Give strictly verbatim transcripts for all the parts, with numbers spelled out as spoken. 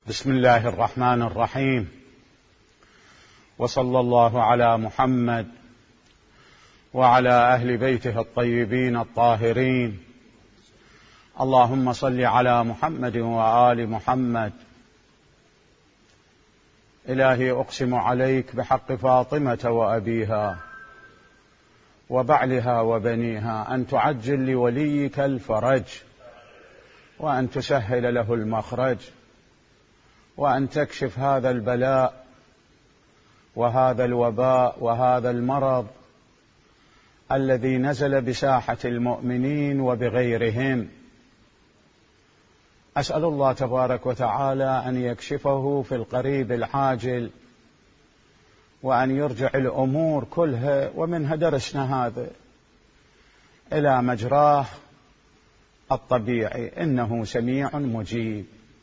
بسم الله الرحمن الرحيم، وصلى الله على محمد وعلى أهل بيته الطيبين الطاهرين. اللهم صل على محمد وآل محمد. إلهي أقسم عليك بحق فاطمة وأبيها وبعلها وبنيها أن تعجل لوليك الفرج، وأن تسهل له المخرج، وأن تكشف هذا البلاء وهذا الوباء وهذا المرض الذي نزل بساحة المؤمنين وبغيرهم. أسأل الله تبارك وتعالى أن يكشفه في القريب العاجل، وأن يرجع الأمور كلها ومنها درسنا هذا إلى مجراه الطبيعي، إنه سميع مجيب.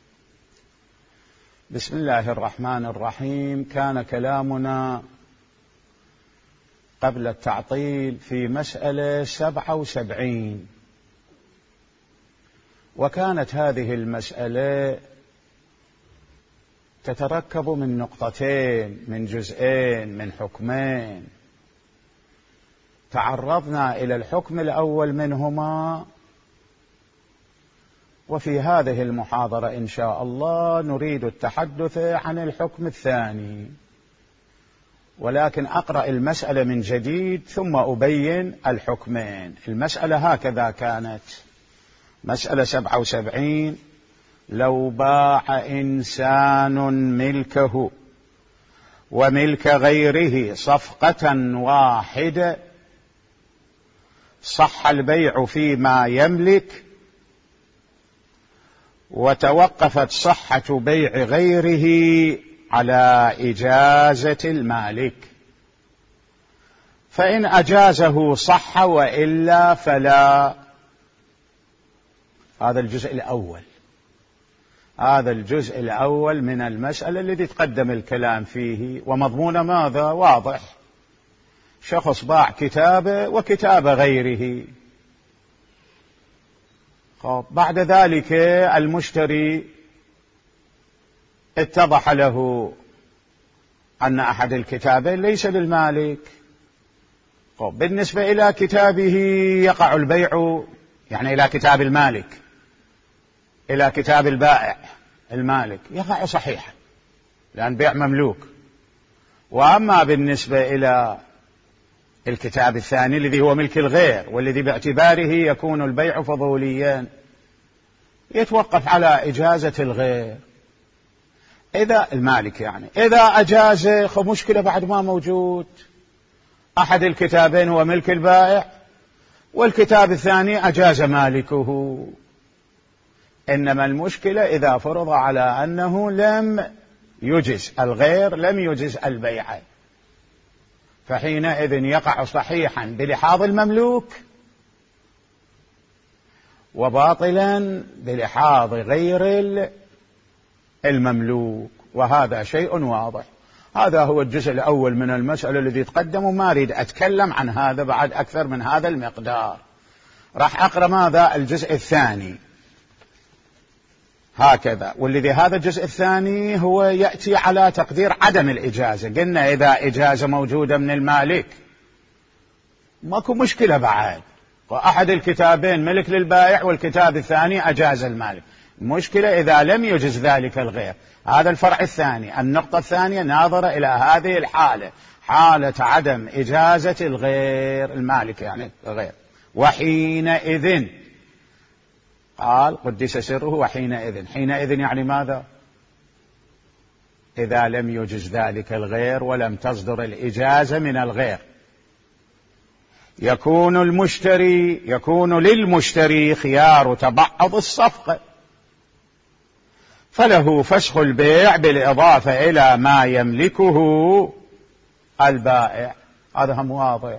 بسم الله الرحمن الرحيم. كان كلامنا قبل التعطيل في مسألة سبعة وسبعين، وكانت هذه المسألة تتركب من نقطتين، من جزئين، من حكمين. تعرضنا إلى الحكم الأول منهما، وفي هذه المحاضرة إن شاء الله نريد التحدث عن الحكم الثاني، ولكن أقرأ المسألة من جديد ثم أبين الحكمين. المسألة هكذا كانت، مسألة سبعة وسبعين: لو باع إنسان ملكه وملك غيره صفقة واحدة صح البيع فيما يملك، وتوقفت صحة بيع غيره على إجازة المالك، فإن أجازه صح وإلا فلا. هذا الجزء الأول، هذا الجزء الأول من المسألة الذي تقدم الكلام فيه، ومضمون ماذا واضح: شخص باع كتابه وكتاب غيره. بعد ذلك المشتري اتضح له أن أحد الكتابين ليس للمالك. بالنسبة إلى كتابه يقع البيع، يعني إلى كتاب المالك، إلى كتاب البائع المالك، يقع صحيحا لأن بيع مملوك. وأما بالنسبة إلى الكتاب الثاني الذي هو ملك الغير، والذي باعتباره يكون البيع فضوليا، يتوقف على إجازة الغير. إذا المالك يعني إذا أجاز، مشكلة بعد ما موجود. أحد الكتابين هو ملك البائع، والكتاب الثاني أجاز مالكه. إنما المشكلة إذا فرض على أنه لم يجز الغير، لم يجز البيع، فحينئذ يقع صحيحا بلحاظ المملوك وباطلا بلحاظ غير المملوك، وهذا شيء واضح. هذا هو الجزء الأول من المسألة الذي تقدم، وما أريد أتكلم عن هذا بعد أكثر من هذا المقدار. راح أقرأ ماذا الجزء الثاني هكذا، والذي هذا الجزء الثاني هو يأتي على تقدير عدم الإجازة. قلنا إذا إجازة موجودة من المالك ماكو مشكلة بعد، وأحد الكتابين ملك للبائع والكتاب الثاني أجاز المالك. المشكلة إذا لم يجز ذلك الغير. هذا الفرع الثاني. النقطة الثانية ناظرة إلى هذه الحالة، حالة عدم إجازة الغير، المالك يعني الغير. وحينئذ قال قدس سره وحينئذ، حينئذ يعني ماذا؟ إذا لم يجز ذلك الغير ولم تصدر الإجازة من الغير، يكون المشتري يكون للمشتري خيار تبعض الصفقة، فله فسخ البيع بالإضافة إلى ما يملكه البائع. هذا هم واضح.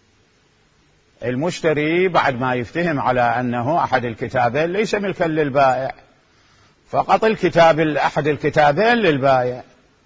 المشتري بعد ما يفتهم على أنه أحد الكتابين ليس ملكا للبائع، فقط الكتاب أحد الكتابين للبائع،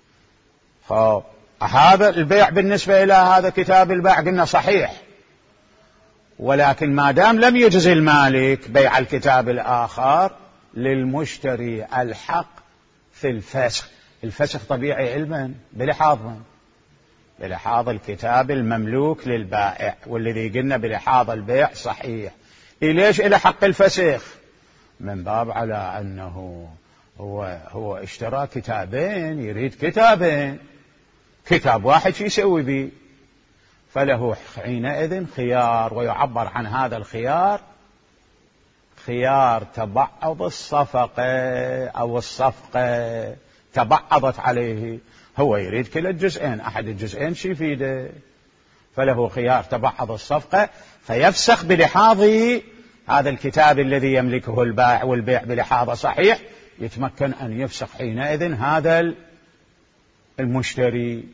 هذا البيع بالنسبة إلى هذا كتاب البائع قلنا صحيح، ولكن ما دام لم يجز المالك بيع الكتاب الآخر، للمشتري الحق في الفسخ. الفسخ طبيعي علما بلحاظ من؟ بلحاظ الكتاب المملوك للبائع، والذي قلنا بلحاظ البيع صحيح. إيه ليش إلى حق الفسخ؟ من باب على أنه هو هو اشترى كتابين، يريد كتابين، كتاب واحد شو يسوي به؟ فله حينئذ خيار، ويعبر عن هذا الخيار خيار تبعض الصفقة أو الصفقة تبعضت عليه. هو يريد كلا الجزئين، أحد الجزئين شي يفيده، فله خيار تبعض الصفقة، فيفسخ بلحاظ هذا الكتاب الذي يملكه البائع، والبيع بلحاظه صحيح، يتمكن أن يفسخ حينئذ هذا المشتري.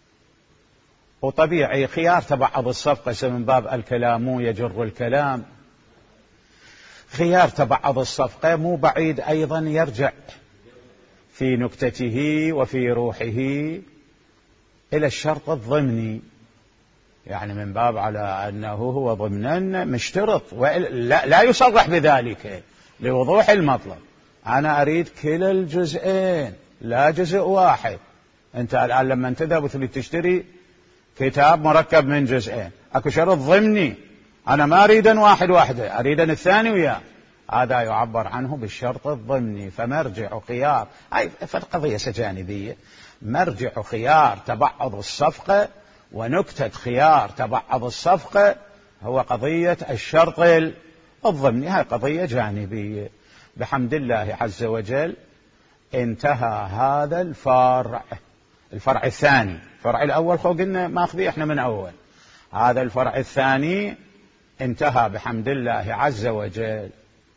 وطبيعي خيار تبعض الصفقة من باب الكلام يجر الكلام، خيار تبعض الصفقة مو بعيد أيضا يرجع في نكتته وفي روحه إلى الشرط الضمني، يعني من باب على أنه هو ضمنا مشترط، لا, لا يصرح بذلك لوضوح المطلب. أنا أريد كلا الجزئين لا جزء واحد. أنت الآن لما تذهب وتريد تشتري كتاب مركب من جزئين، أكو شرط ضمني، أنا ما أريدا واحد واحدة، أريدا الثاني وياه، هذا يعبر عنه بالشرط الضمني. فمرجع خيار، أي فالقضية جانبية، مرجع خيار تبعض الصفقة ونكتة خيار تبعض الصفقة هو قضية الشرط الضمني، هاي قضية جانبية. بحمد الله عز وجل انتهى هذا الفرع، الفرع الثاني. الفرع الأول خو قلنا ماخذي احنا من أول، هذا الفرع الثاني انتهى بحمد الله عز وجل.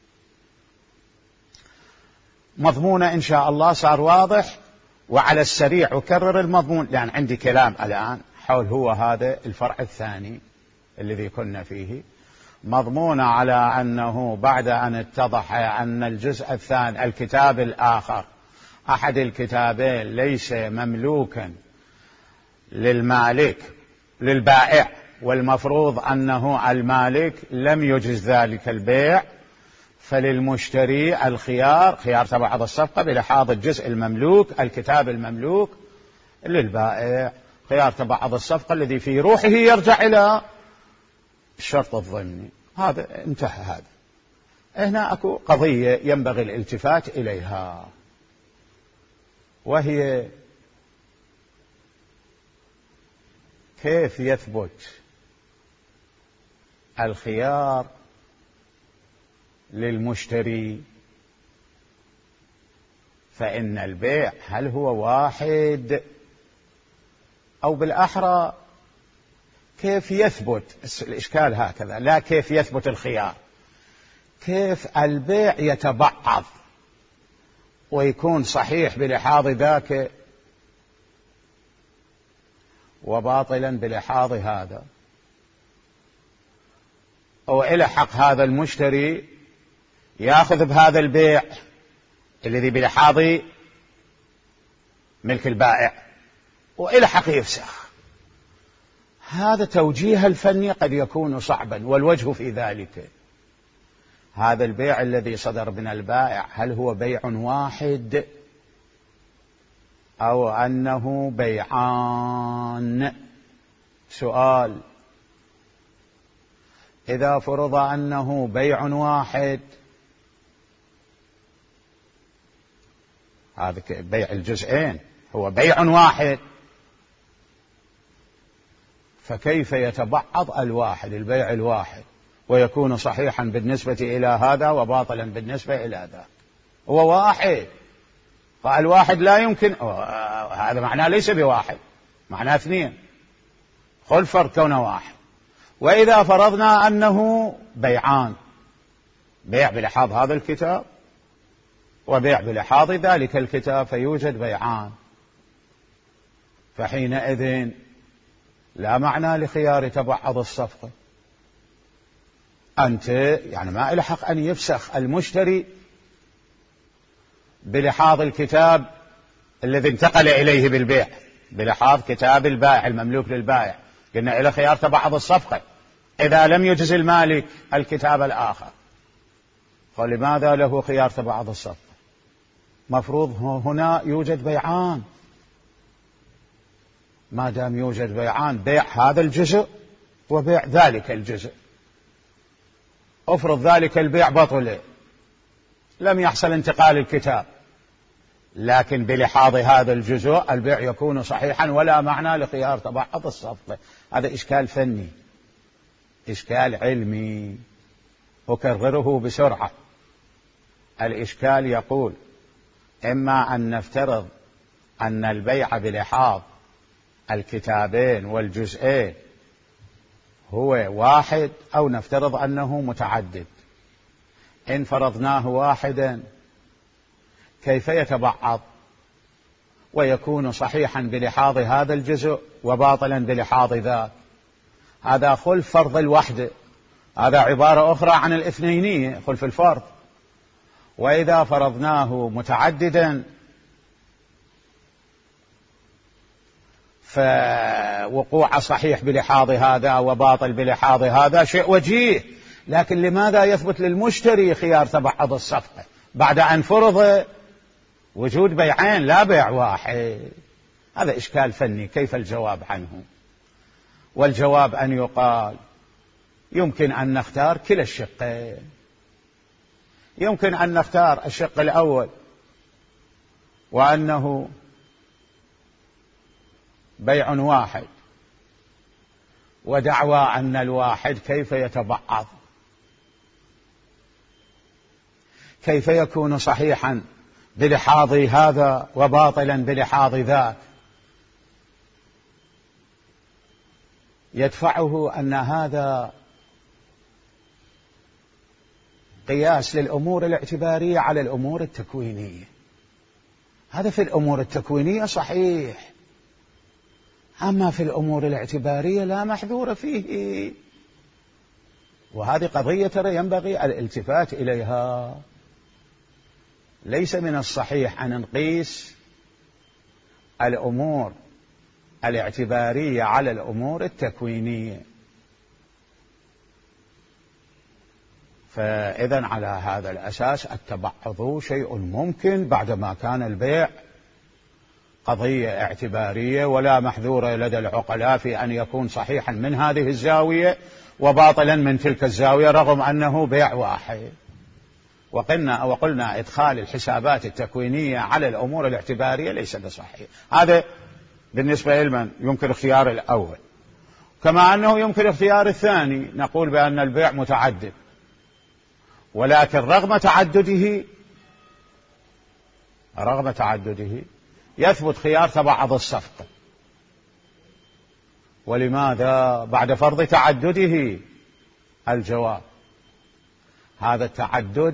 مضمونه إن شاء الله صار واضح، وعلى السريع أكرر المضمون لأن عندي كلام الآن حول هو هذا الفرع الثاني الذي كنا فيه. مضمون على أنه بعد أن اتضح أن الجزء الثاني الكتاب الآخر أحد الكتابين ليس مملوكا للمالك للبائع، والمفروض أنه المالك لم يجز ذلك البيع، فللمشتري الخيار، خيار تبعض الصفقة بلحاظ الجزء المملوك الكتاب المملوك للبائع، خيار تبعض الصفقة الذي في روحه يرجع إلى الشرط الضمني. هذا انتهى. هذا هنا أكو قضية ينبغي الالتفات إليها، وهي كيف يثبت الخيار للمشتري؟ فإن البيع هل هو واحد، أو بالأحرى كيف يثبت الإشكال هكذا، لا كيف يثبت الخيار، كيف البيع يتبعض ويكون صحيح بلحاظ ذاك وباطلا بلحاظ هذا، أو إلى حق هذا المشتري يأخذ بهذا البيع الذي بلحاظ ملك البائع، وإلى حق يفسخ. هذا توجيه الفني قد يكون صعبا، والوجه في ذلك هذا البيع الذي صدر من البائع هل هو بيع واحد أو أنه بيعان؟ سؤال. إذا فرض أنه بيع واحد، هذا بيع الجزئين هو بيع واحد، فكيف يتبعض الواحد البيع الواحد ويكون صحيحا بالنسبة إلى هذا وباطلا بالنسبة إلى ذا؟ هو واحد، فالواحد لا يمكن، هذا معناه ليس بواحد، معناه اثنين، خل فرق كونه واحد. وإذا فرضنا أنه بيعان، بيع بلحاظ هذا الكتاب وبيع بلحاظ ذلك الكتاب، فيوجد بيعان، فحينئذ لا معنى لخيار تبعض الصفقة. أنت يعني ما إلى حق أن يفسخ المشتري بلحاظ الكتاب الذي انتقل إليه بالبيع، بلحاظ كتاب البائع المملوك للبائع، قلنا إلى خيار تبعض الصفقة إذا لم يجز المالك الكتاب الآخر، فلماذا له خيار تبعض الصفقة؟ مفروض هنا يوجد بيعان. ما دام يوجد بيعان، بيع هذا الجزء وبيع ذلك الجزء، افرض ذلك البيع بطل، لم يحصل انتقال الكتاب، لكن بلحاظ هذا الجزء البيع يكون صحيحا ولا معنى لخيار تبعض الصفقة. هذا إشكال فني، إشكال علمي، أكرره بسرعة. الإشكال يقول: إما أن نفترض أن البيع بلحاظ الكتابين والجزئين هو واحد، أو نفترض أنه متعدد. إن فرضناه واحدا كيف يتبعض ويكون صحيحا بلحاظ هذا الجزء وباطلا بلحاظ ذاك؟ هذا خلف فرض الوحدة، هذا عبارة أخرى عن الاثنينية، خلف الفرض. وإذا فرضناه متعددا فوقوع صحيح بلحاظ هذا وباطل بلحاظ هذا شيء وجيه، لكن لماذا يثبت للمشتري خيار تبعض الصفقة بعد أن فرض وجود بيعين لا بيع واحد؟ هذا إشكال فني، كيف الجواب عنه؟ والجواب أن يقال: يمكن أن نختار كلا الشقين. يمكن أن نختار الشق الأول وأنه بيع واحد، ودعوى أن الواحد كيف يتبعض، كيف يكون صحيحا بلحاظ هذا وباطلا بلحاظ ذاك؟ يدفعه أن هذا قياس للأمور الاعتبارية على الأمور التكوينية. هذا في الأمور التكوينية صحيح، أما في الأمور الاعتبارية لا محذور فيه. وهذه قضية ترى ينبغي الالتفات إليها. ليس من الصحيح أن نقيس الأمور الاعتبارية على الأمور التكوينية. فإذن على هذا الأساس التبعض شيء ممكن بعدما كان البيع قضية اعتبارية ولا محذور لدى العقلاء في أن يكون صحيحا من هذه الزاوية وباطلا من تلك الزاوية، رغم أنه بيع واحد. وقلنا وقلنا إدخال الحسابات التكوينية على الأمور الاعتبارية ليس بصحيح. هذا بالنسبة لمن يمكن اختيار الأول، كما أنه يمكن اختيار الثاني. نقول بأن البيع متعدد، ولكن رغم تعدده رغم تعدده يثبت خيار تبعض الصفقة. ولماذا؟ بعد فرض تعدده. الجواب: هذا التعدد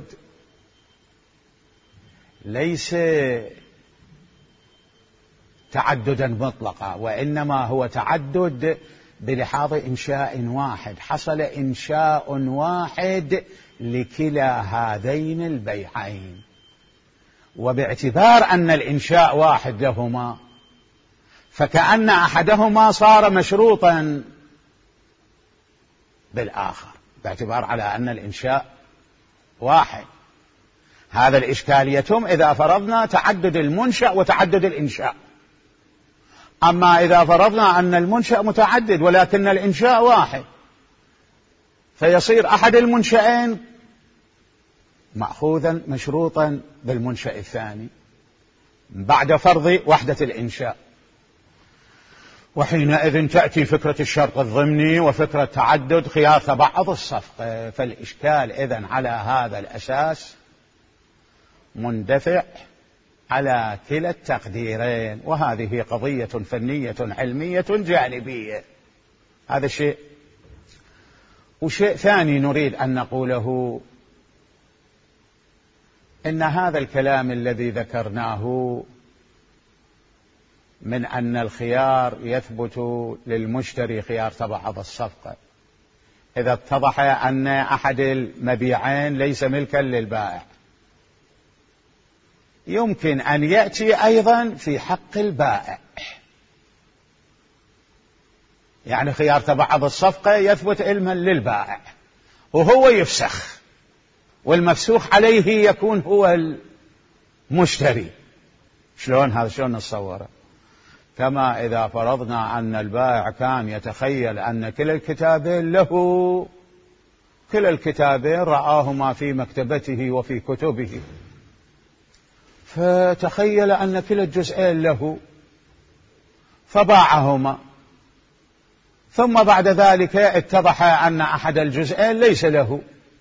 ليس تعددا مطلقا، وإنما هو تعدد بلحاظ إنشاء واحد. حصل إنشاء واحد لكلا هذين البيعين، وباعتبار أن الإنشاء واحد لهما فكأن أحدهما صار مشروطا بالآخر، باعتبار على أن الإنشاء واحد. هذا الإشكال يتم إذا فرضنا تعدد المنشأ وتعدد الإنشاء. أما إذا فرضنا أن المنشأ متعدد ولكن الإنشاء واحد، فيصير أحد المنشأين مأخوذا مشروطا بالمنشأ الثاني بعد فرض وحدة الإنشاء. وحينئذ تأتي فكرة الشرط الضمني وفكرة تعدد خيار تبعض الصفقة. فالإشكال إذن على هذا الأساس مندفع على كلا التقديرين، وهذه قضية فنية علمية جانبية. هذا شيء. وشيء ثاني نريد أن نقوله: إن هذا الكلام الذي ذكرناه من أن الخيار يثبت للمشتري خيار تبعض الصفقة إذا اتضح أن أحد المبيعين ليس ملكا للبائع، يمكن أن يأتي أيضا في حق البائع. يعني خيار تبعض الصفقة يثبت علما للبائع وهو يفسخ، والمفسوخ عليه يكون هو مشتري. شلون هذا؟ شلون نتصوره؟ كما إذا فرضنا أن البائع كان يتخيل أن كلا الكتابين له، كلا الكتابين رآهما في مكتبته وفي كتبه، فتخيل أن كلا الجزئين له فباعهما، ثم بعد ذلك اتضح أن أحد الجزئين ليس له،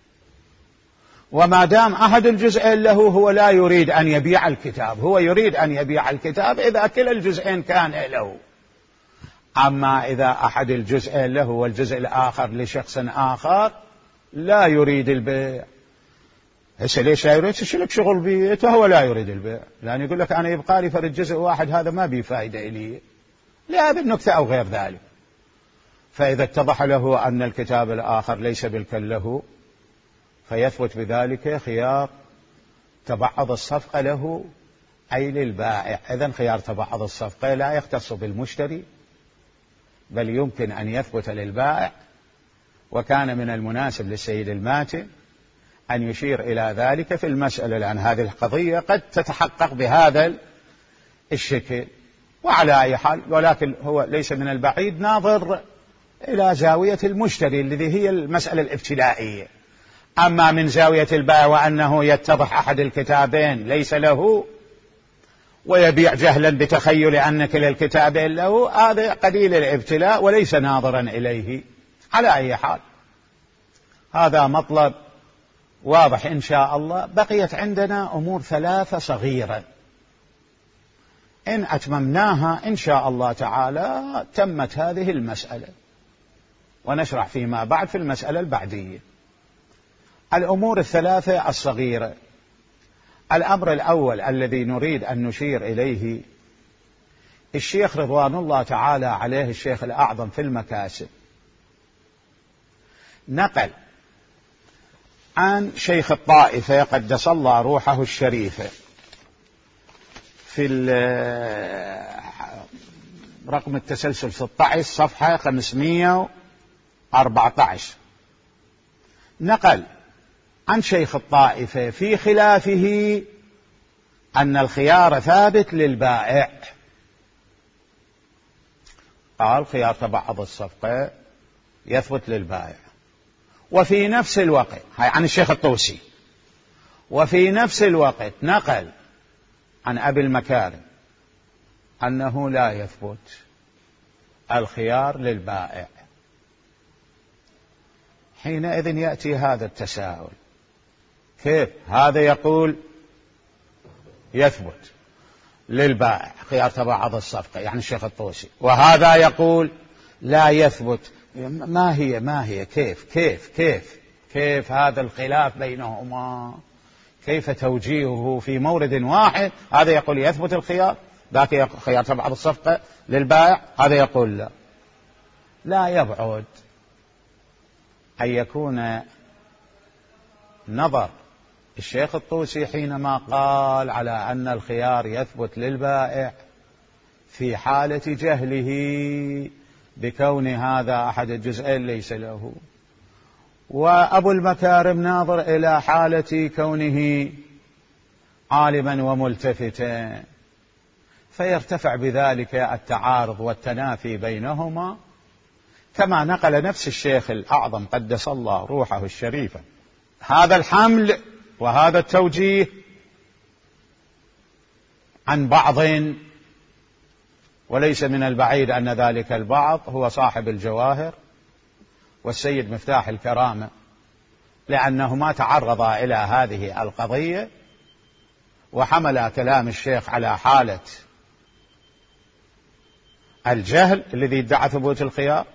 وما دام أحد الجزئين له هو لا يريد أن يبيع الكتاب، هو يريد أن يبيع الكتاب إذا كلا الجزئين كان له. أما إذا أحد الجزئين له والجزء الآخر لشخص آخر لا يريد البيع، هسه ليش لا يريد؟ شلك شغل بيته، هو لا يريد البيع، لأن يقول لك أنا يبقى لي فرد جزء واحد، هذا ما بيه فائدة إلي لهذه النكتة أو غير ذلك. فإذا اتضح له أن الكتاب الآخر ليس بالكل له فيثبت بذلك خيار تبعض الصفقة له أي للبائع. إذن خيار تبعض الصفقة لا يختص بالمشتري بل يمكن أن يثبت للبائع، وكان من المناسب للسيد الماتن أن يشير إلى ذلك في المسألة، لأن هذه القضية قد تتحقق بهذا الشكل. وعلى أي حال، ولكن هو ليس من البعيد ناظر إلى زاوية المشتري الذي هي المسألة الابتدائية. أما من زاوية البائع وأنه يتضح أحد الكتابين ليس له ويبيع جهلا بتخيل أن كلا الكتابين له، هذا قليل الابتلاء وليس ناظرا إليه. على أي حال هذا مطلب واضح إن شاء الله. بقيت عندنا أمور ثلاثة صغيرة إن أتممناها إن شاء الله تعالى تمت هذه المسألة، ونشرح فيما بعد في المسألة البعدية. الأمور الثلاثة الصغيرة: الأمر الأول الذي نريد أن نشير إليه، الشيخ رضوان الله تعالى عليه الشيخ الأعظم في المكاسب نقل عن شيخ الطائفة قدس الله روحه الشريفة في رقم التسلسل ستة عشر صفحة خمسمائة وأربعة عشر، نقل عن شيخ الطائفة في خلافه أن الخيار ثابت للبائع. قال خيار تبعض الصفقة يثبت للبائع. وفي نفس الوقت، هاي عن الشيخ الطوسي، وفي نفس الوقت نقل عن أبي المكارم أنه لا يثبت الخيار للبائع. حينئذ يأتي هذا التساؤل: كيف هذا يقول يثبت للبائع خيار تبعض الصفقة يعني الشيخ الطوسي، وهذا يقول لا يثبت؟ ما هي ما هي كيف كيف كيف كيف هذا الخلاف بينهما؟ كيف توجيهه في مورد واحد؟ هذا يقول يثبت الخيار، ذاك خيار تبعض الصفقة للبائع، هذا يقول لا. لا يبعد أن يكون نظر الشيخ الطوسي حينما قال على أن الخيار يثبت للبائع في حالة جهله بكون هذا أحد الجزئين ليس له، وأبو المكارم ناظر إلى حالة كونه عالما وملتفتا، فيرتفع بذلك التعارض والتنافي بينهما، كما نقل نفس الشيخ الأعظم قدس الله روحه الشريفة هذا الحمل وهذا التوجيه عن بعض، وليس من البعيد أن ذلك البعض هو صاحب الجواهر والسيد مفتاح الكرامة، لأنهما تعرضا إلى هذه القضية وحمل كلام الشيخ على حالة الجهل الذي ادعى ثبوت الخيار،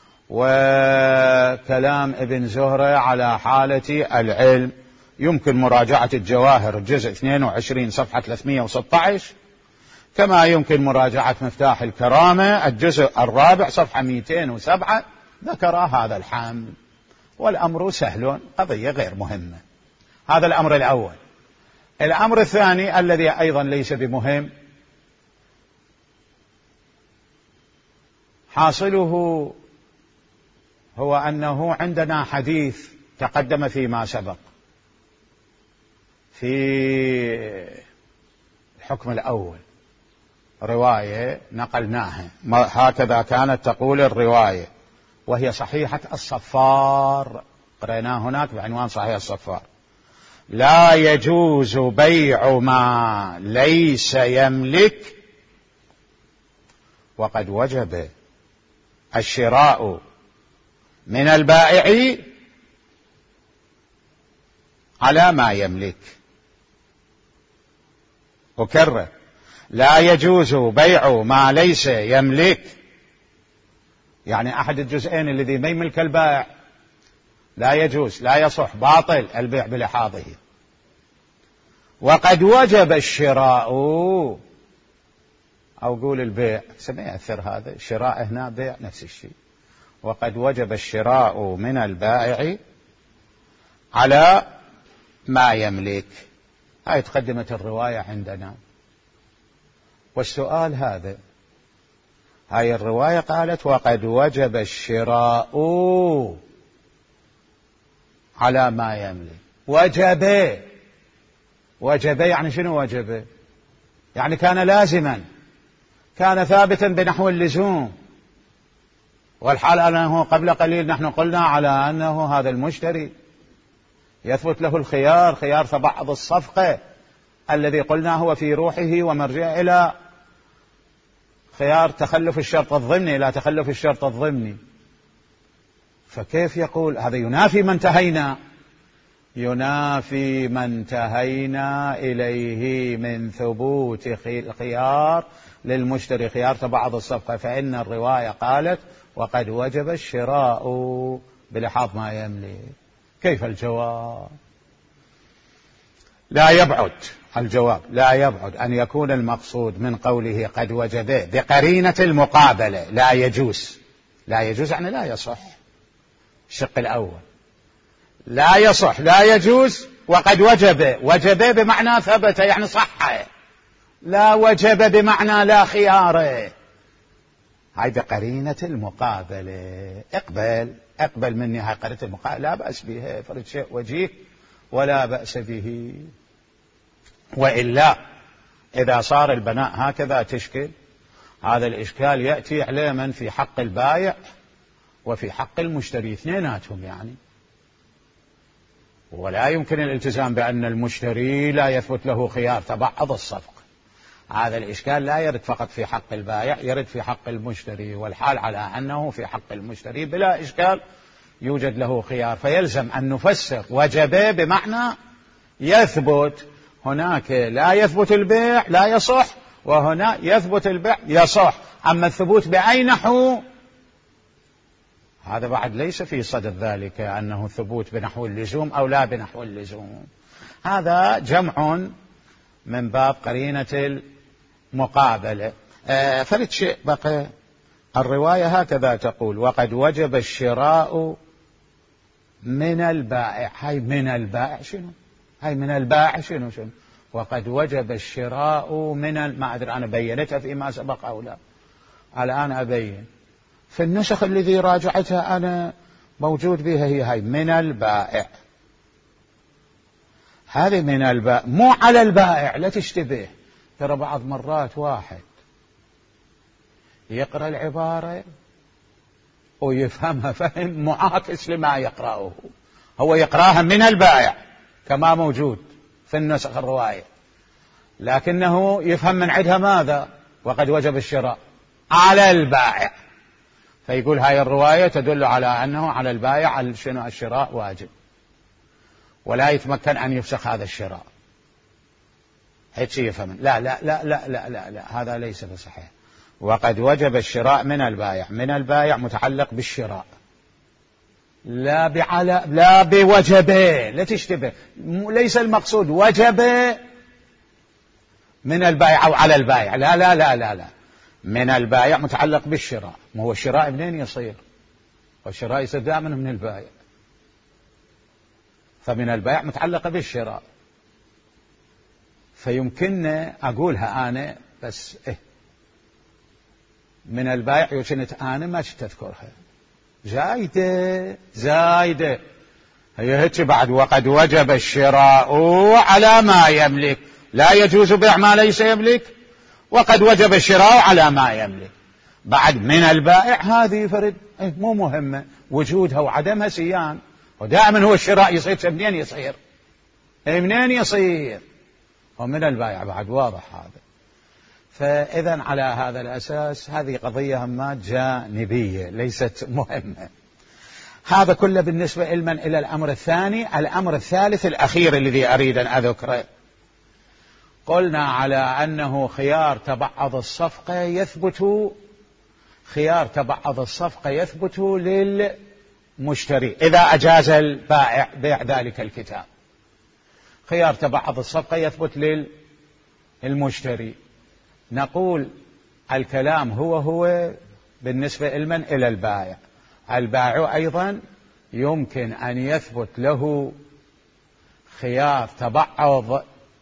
وكلام ابن زهرة على حالة العلم. يمكن مراجعة الجواهر الجزء اثنين وعشرين صفحة ثلاثمائة وستة عشر، كما يمكن مراجعة مفتاح الكرامة الجزء الرابع صفحة مئتين وسبعة، ذكر هذا الحمل. والأمر سهل، قضية غير مهمة. هذا الأمر الأول. الأمر الثاني الذي أيضا ليس بمهم، حاصله هو أنه عندنا حديث تقدم فيما سبق في الحكم الأول رواية نقلناها، هكذا كانت تقول الرواية، وهي صحيحة الصفار، قرأناه هناك بعنوان صحيح الصفار: لا يجوز بيع ما ليس يملك وقد وجب الشراء من البائع على ما يملك. أكرر: لا يجوز بيع ما ليس يملك، يعني أحد الجزئين الذي ما يملك البائع لا يجوز، لا يصح، باطل البيع بلحاظه. وقد وجب الشراء، أو قول البيع سمع يأثر هذا، الشراء هنا بيع نفس الشيء. وقد وجب الشراء من البائع على ما يملك. هاي تقدمت الرواية عندنا. والسؤال هذا، هاي الرواية قالت وقد وجب الشراء على ما يملك. وجب، وجب يعني شنو وجب؟ يعني كان لازما، كان ثابتا بنحو اللزوم. والحال أنه قبل قليل نحن قلنا على أنه هذا المشتري يثبت له الخيار، خيار تبعض الصفقة الذي قلنا هو في روحه ومرجع إلى خيار تخلف الشرط الضمني لا تخلف الشرط الضمني. فكيف يقول هذا؟ ينافي ما انتهينا، ينافي ما انتهينا إليه من ثبوت الخيار للمشتري، خيار تبعض الصفقة. فإن الرواية قالت وقد وجب الشراء بلحاظ ما يملك. كيف الجواب؟ لا يبعد الجواب لا يبعد أن يكون المقصود من قوله قد وجب بقرينة المقابلة لا يجوز. لا يجوز يعني لا يصح، الشق الأول لا يصح لا يجوز. وقد وجب، وجب بمعنى ثبت يعني صح، لا وجب بمعنى لا خيار. هاي بقرينة المقابلة. اقبل اقبل مني هاي قرينة المقابلة، لا بأس بها، فرد شيء وجيه ولا بأس به. وإلا إذا صار البناء هكذا تشكل، هذا الإشكال يأتي على من في حق البائع وفي حق المشتري اثنيناتهم يعني. ولا يمكن الالتزام بأن المشتري لا يثبت له خيار تبعض الصفقة. هذا الإشكال لا يرد فقط في حق البائع، يرد في حق المشتري، والحال على أنه في حق المشتري بلا إشكال يوجد له خيار. فيلزم أن نفسر وجب بمعنى يثبت. هناك لا يثبت البيع لا يصح، وهنا يثبت البيع يصح. أما الثبوت بأي نحو هذا بعد ليس في صدد ذلك أنه ثبوت بنحو اللزوم أو لا بنحو اللزوم. هذا جمع من باب قرينة المقابلة. آه فرد شيء بقى، الرواية هكذا تقول وقد وجب الشراء من البائع. هاي من البائع شنو؟ هاي من البائع شنو شنو؟ وقد وجب الشراء من ال... ما أدري أنا بينتها فيما سبق أو لا، الآن أبين. في النسخ الذي راجعتها أنا موجود بها هي هاي من البائع. هذه من البائع مو على البائع، لا تشتبه. ترى بعض مرات واحد يقرأ العبارة ويفهمها فهم معاكس لما يقرأه هو، يقرأها من البائع كما موجود في النسخ الرواية، لكنه يفهم من عندها ماذا؟ وقد وجب الشراء على البائع. فيقول هاي الرواية تدل على أنه على البائع شنو الشراء واجب، ولا يتمكن أن يفسخ هذا الشراء. هيك يفهم. لا لا لا لا لا لا, لا. هذا ليس بصحيح. وقد وجب الشراء من البائع، من البائع متعلق بالشراء لا بعلى لا بوجبه، لا تشتبه. ليس المقصود وجب من البائع أو على البائع، لا لا لا لا لا. من البائع متعلق بالشراء. ما هو الشراء منين يصير؟ والشراء يصير دائما من البائع، فمن البائع متعلقة بالشراء. فيمكن أقولها أنا بس إيه من البائع وكنت أنا ما تذكرها زايدة زايدة. هي هيك بعد وقد وجب الشراء على ما يملك، لا يجوز بيع ما ليس يملك، وقد وجب الشراء على ما يملك. بعد من البائع هذه فرد مو مهمة، وجودها وعدمها سيان، ودائما هو الشراء يصير منين يصير منين يصير ومن البائع بعد، واضح هذا. فإذا على هذا الأساس هذه قضية همات جانبية ليست مهمة. هذا كله بالنسبة علما إلى الأمر الثاني. الأمر الثالث الأخير الذي أريد أن أذكره، قلنا على أنه خيار تبعض الصفقة يثبت خيار تبعض الصفقة يثبت للمشتري إذا أجاز البائع بيع ذلك الكتاب. خيار تبعض الصفقة يثبت للمشتري. نقول الكلام هو هو بالنسبة علما إلى البائع. البائع أيضا يمكن أن يثبت له خيار تبعض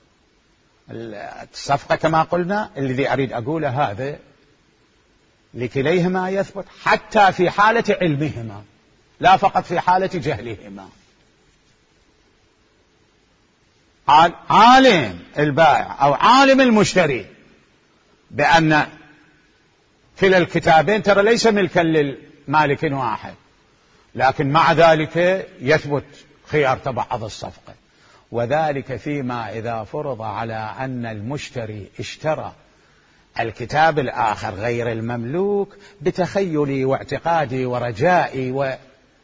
الصفقة كما قلنا. الذي أريد أقوله هذا لكليهما يثبت حتى في حالة علمهما، لا فقط في حالة جهلهما. عالم البائع أو عالم المشتري بأن كلا الكتابين ترى ليس ملكا للمالك واحد، لكن مع ذلك يثبت خيار تبعض الصفقة. وذلك فيما إذا فرض على أن المشتري اشترى الكتاب الآخر غير المملوك بتخيلي واعتقادي ورجائي ومن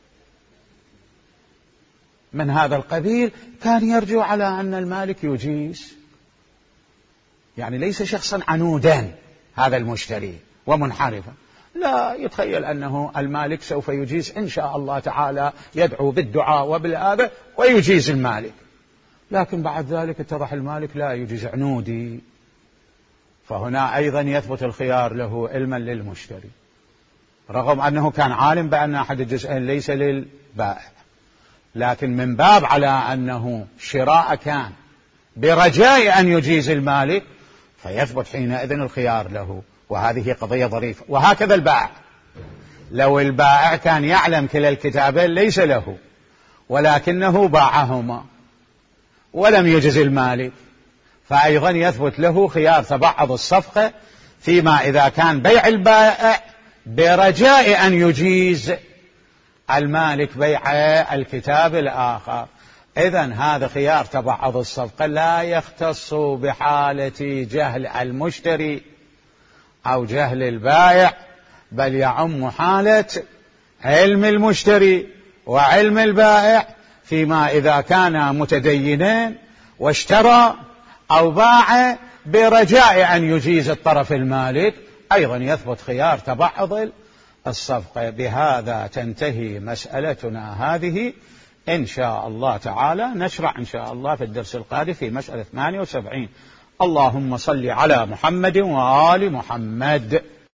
هذا القبيل، كان يرجو على أن المالك يجيز، يعني ليس شخصا عنودا هذا المشتري ومنحرفا، لا، يتخيل أنه المالك سوف يجيز إن شاء الله تعالى، يدعو بالدعاء وبالآبة ويجيز المالك. لكن بعد ذلك اتضح المالك لا يجيز، عنودي. فهنا أيضا يثبت الخيار له علما للمشتري، رغم أنه كان عالم بأن أحد الجزئين ليس للبائع، لكن من باب على أنه شراء كان برجاء أن يجيز المالك، فيثبت حينئذ الخيار له. وهذه قضية ظريفة. وهكذا البائع، لو البائع كان يعلم كلا الكتابين ليس له ولكنه باعهما ولم يجز المالك، فأيضا يثبت له خيار تبعض الصفقة فيما إذا كان بيع البائع برجاء أن يجيز المالك بيع الكتاب الآخر. إذن هذا خيار تبعض الصفقة لا يختص بحالة جهل المشتري أو جهل البائع، بل يعم حالة علم المشتري وعلم البائع فيما إذا كانا متدينين واشترى أو باع برجاء أن يجيز الطرف المالك، أيضا يثبت خيار تبعض الصفقة. بهذا تنتهي مسألتنا هذه إن شاء الله تعالى. نشرع إن شاء الله في الدرس القادم في مسألة ثمانية وسبعين. اللهم صل على محمد وآل محمد.